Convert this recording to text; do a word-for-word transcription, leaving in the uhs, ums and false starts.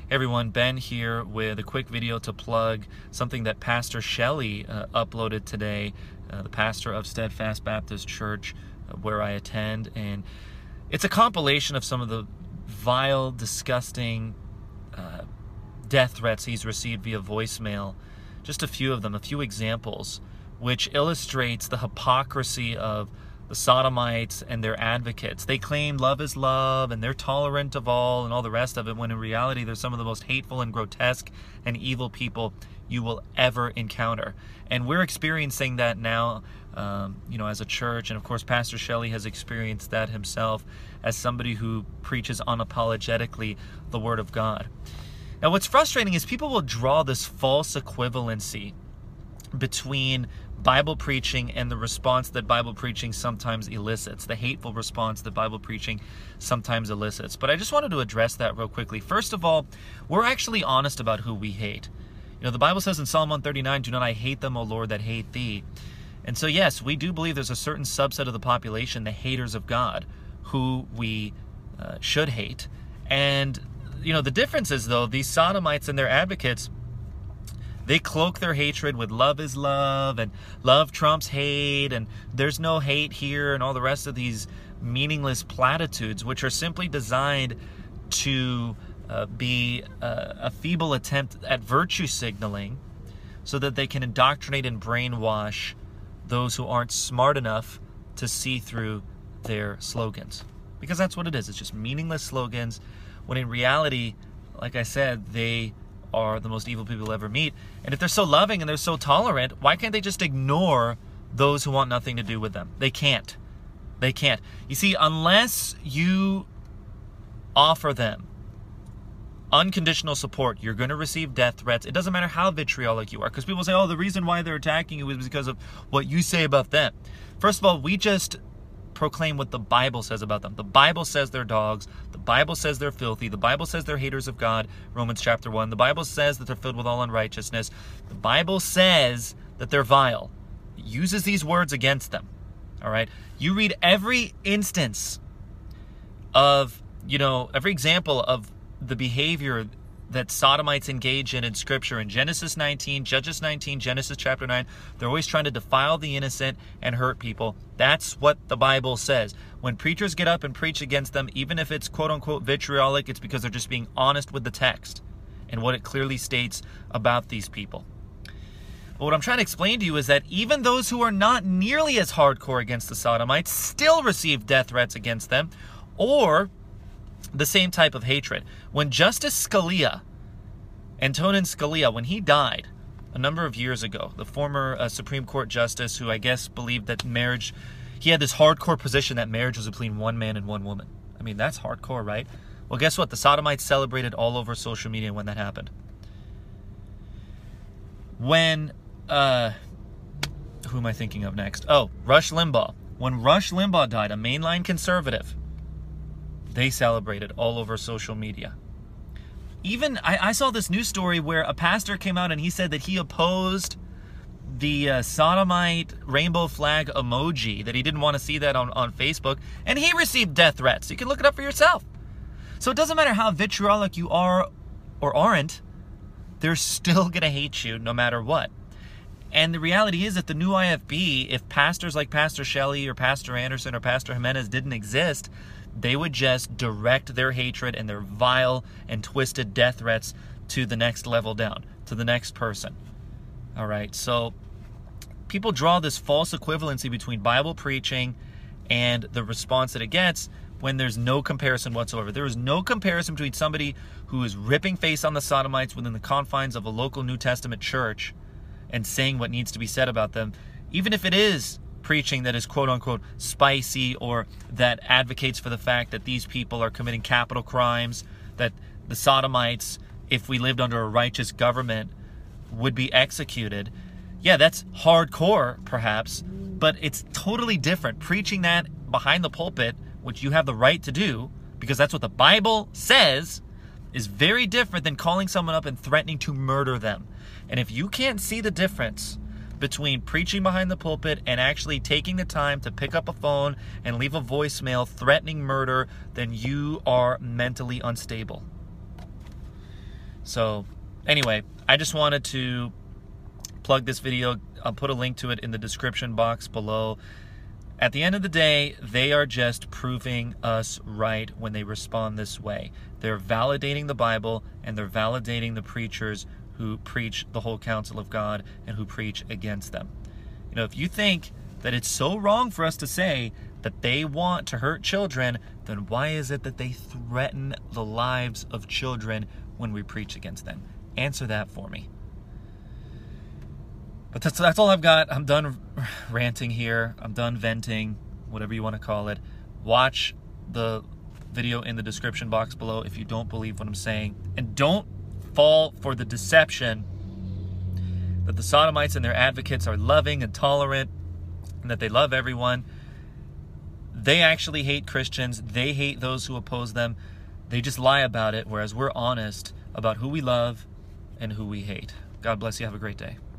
Hey everyone, Ben here with a quick video to plug something that Pastor Shelley uh, uploaded today, uh, the pastor of Steadfast Baptist Church uh, where I attend, and it's a compilation of some of the vile, disgusting uh, death threats he's received via voicemail. Just a few of them, a few examples, which illustrates the hypocrisy of the Sodomites and their advocates. They claim love is love and they're tolerant of all and all the rest of it, when in reality they're some of the most hateful and grotesque and evil people you will ever encounter. And we're experiencing that now, um, you know, as a church. And of course, Pastor Shelley has experienced that himself as somebody who preaches unapologetically the Word of God. Now, what's frustrating is people will draw this false equivalency between Bible preaching and the response that Bible preaching sometimes elicits, the hateful response that Bible preaching sometimes elicits. But I just wanted to address that real quickly. First of all, we're actually honest about who we hate. You know, the Bible says in Psalm one thirty-nine, "Do not I hate them, O Lord, that hate thee." And so, yes, we do believe there's a certain subset of the population, the haters of God, who we uh, should hate. And, you know, the difference is, though, these Sodomites and their advocates, they cloak their hatred with love is love and love trumps hate and there's no hate here and all the rest of these meaningless platitudes, which are simply designed to uh, be uh, a feeble attempt at virtue signaling so that they can indoctrinate and brainwash those who aren't smart enough to see through their slogans. Because that's what it is. It's just meaningless slogans, when in reality, like I said, they are the most evil people you'll ever meet. And if they're so loving and they're so tolerant, why can't they just ignore those who want nothing to do with them? They can't. They can't. You see, unless you offer them unconditional support, you're going to receive death threats. It doesn't matter how vitriolic you are, because people say, oh, the reason why they're attacking you is because of what you say about them. First of all, we just proclaim what the Bible says about them. The Bible says they're dogs. The Bible says they're filthy. The Bible says they're haters of God, Romans chapter one. The Bible says that they're filled with all unrighteousness. The Bible says that they're vile. It uses these words against them. All right? You read every instance of, you know, every example of the behavior that Sodomites engage in in Scripture. In Genesis nineteen, Judges nineteen, Genesis chapter nine, they're always trying to defile the innocent and hurt people. That's what the Bible says. When preachers get up and preach against them, even if it's quote-unquote vitriolic, it's because they're just being honest with the text and what it clearly states about these people. But what I'm trying to explain to you is that even those who are not nearly as hardcore against the Sodomites still receive death threats against them, or the same type of hatred. When Justice Scalia, Antonin Scalia, when he died a number of years ago, the former uh, Supreme Court justice who I guess believed that marriage, he had this hardcore position that marriage was between one man and one woman. I mean, that's hardcore, right? Well, guess what? The Sodomites celebrated all over social media when that happened. When, uh, who am I thinking of next? Oh, Rush Limbaugh. When Rush Limbaugh died, a mainline conservative, they celebrated all over social media. Even, I, I saw this news story where a pastor came out and he said that he opposed the uh, sodomite rainbow flag emoji, that he didn't want to see that on, on Facebook, and he received death threats. You can look it up for yourself. So it doesn't matter how vitriolic you are or aren't, they're still going to hate you no matter what. And the reality is that the new I F B, if pastors like Pastor Shelley or Pastor Anderson or Pastor Jimenez didn't exist, they would just direct their hatred and their vile and twisted death threats to the next level down, to the next person. All right, so people draw this false equivalency between Bible preaching and the response that it gets when there's no comparison whatsoever. There is no comparison between somebody who is ripping face on the Sodomites within the confines of a local New Testament church and saying what needs to be said about them, even if it is preaching that is quote-unquote spicy or that advocates for the fact that these people are committing capital crimes, that the Sodomites, if we lived under a righteous government, would be executed. Yeah, that's hardcore, perhaps, but it's totally different. Preaching that behind the pulpit, which you have the right to do, because that's what the Bible says, is very different than calling someone up and threatening to murder them. And if you can't see the difference between preaching behind the pulpit and actually taking the time to pick up a phone and leave a voicemail threatening murder, then you are mentally unstable. So anyway, I just wanted to plug this video. I'll put a link to it in the description box below. At the end of the day, they are just proving us right when they respond this way. They're validating the Bible, and they're validating the preachers who preach the whole counsel of God and who preach against them. You know, if you think that it's so wrong for us to say that they want to hurt children, then why is it that they threaten the lives of children when we preach against them? Answer that for me. But that's, that's all I've got. I'm done ranting here. I'm done venting, whatever you want to call it. Watch the video in the description box below if you don't believe what I'm saying. And don't fall for the deception that the Sodomites and their advocates are loving and tolerant and that they love everyone. They actually hate Christians. They hate those who oppose them. They just lie about it, whereas we're honest about who we love and who we hate. God bless you. Have a great day.